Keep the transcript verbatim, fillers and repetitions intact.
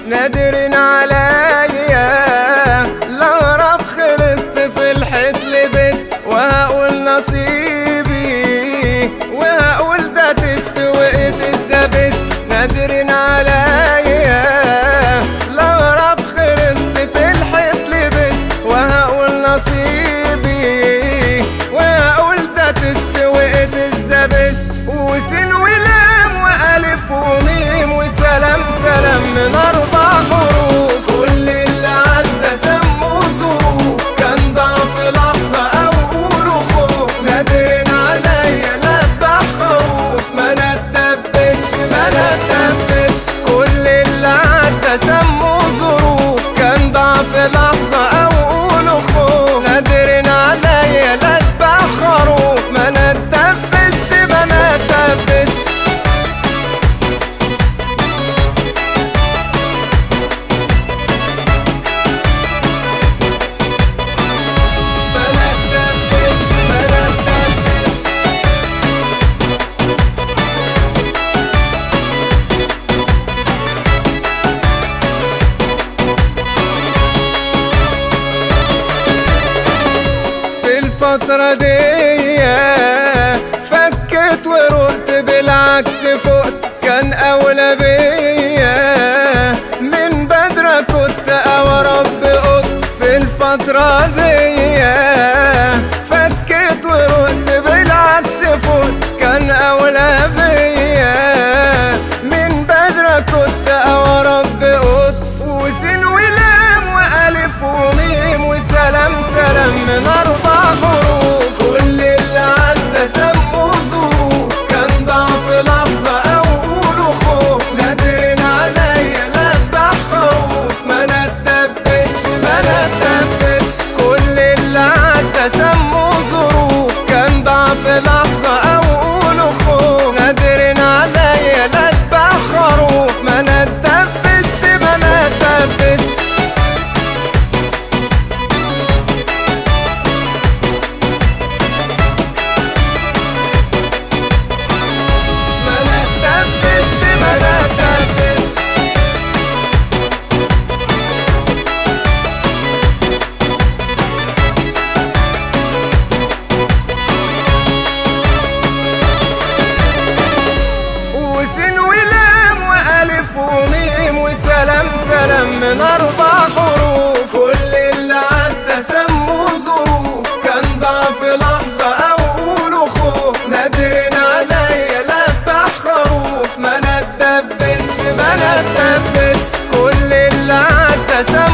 نادرين عليا الأغرب خلصت في الحيط لبست، وهقول نصيبي وهقول ده تستوقت الزبست. نادرين عليا الأغرب خلصت في الحيط لبست، وهقول نصيبي وهقول ده تستوقت الزبست. وسين ولام وألف وميم وسلام سلام من أربع حروف، كل اللي عدى سموا ظروف، كان ضعف لحظة أو قولوا خوف. نادرين عليا لا أتبع خوف، ما أنا اتدبست ما أنا اتدبست. كل اللي عدى سموا ظروف، كان ضعف لحظة أو قولوا خوف. نادرين عليا لا أتبع خروف، ما أنا اتدبست ما أنا اتدبست. الفترة دي فكت ورقت بالعكس فقت، كان أولى بيا من بدرة كنت أو رب قط. في الفترة دي فكت ورقت بالعكس فقت، كان أولى بيا من بدرة كنت أو رب قط. وسين ولام وألف وميم وسلام سلام من أربع حروف، كل اللي عدى سموا ظروف، كان ضعف لحظة أو قولوا خوف. نادرين عليا لا أتبع خوف، ما أنا اتدبست ما أنا اتدبست. كل اللي عدى سموا ظروف، كان ضعف لحظة أو قولوا خوف. نادرين عليا لا أتبع خروف، ما أنا اتدبست ما أنا اتدبست. وسين ولام وألف وميم وسلام سلام من أربع حروف، كل اللي عدى سموا ظروف، كان ضعف لحظة أو قولوا خوف. نادرين عليا لا أتبع خروف، ما أنا اتدبست ما أنا اتدبست. كل اللي عدى